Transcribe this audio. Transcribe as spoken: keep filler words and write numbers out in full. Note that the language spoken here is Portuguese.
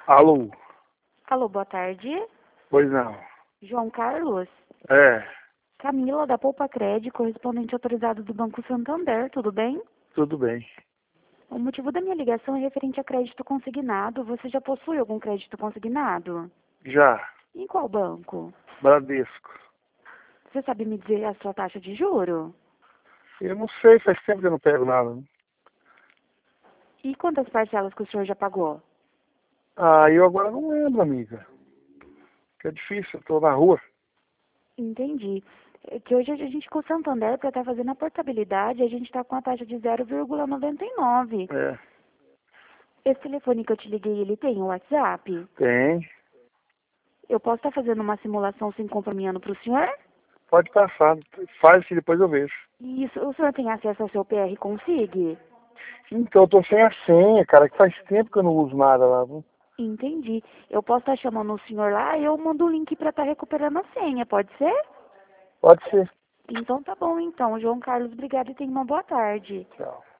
Alô? Alô, boa tarde. Pois não. João Carlos? É, Camila, da Poupa Cred, correspondente autorizado do Banco Santander, tudo bem? tudo bem. O motivo da minha ligação é referente a crédito consignado. Você já possui algum crédito consignado? Já. Em qual banco? Bradesco. Você sabe me dizer a sua taxa de juro? Eu não sei, faz tempo que eu não pego nada. Né? E quantas parcelas que o senhor já pagou? Ah, eu agora não lembro, amiga. Que é difícil, eu tô na rua. Entendi. É que hoje a gente com o Santander, para estar fazendo a portabilidade, a gente está com a taxa de zero vírgula noventa e nove. É, Esse telefone que eu te liguei, ele tem o WhatsApp? tem. Eu posso estar fazendo uma simulação sem compromisso para o senhor? Pode passar. Faz que depois eu vejo. Isso, o senhor tem acesso ao seu P R Consig? Então, eu tô sem a senha, cara, que faz tempo que eu não uso nada lá. Viu? Entendi. Eu posso estar chamando o senhor lá e eu mando o link para estar recuperando a senha, pode ser? Pode ser. Então tá bom então. João Carlos, obrigado e tenha uma boa tarde. Tchau.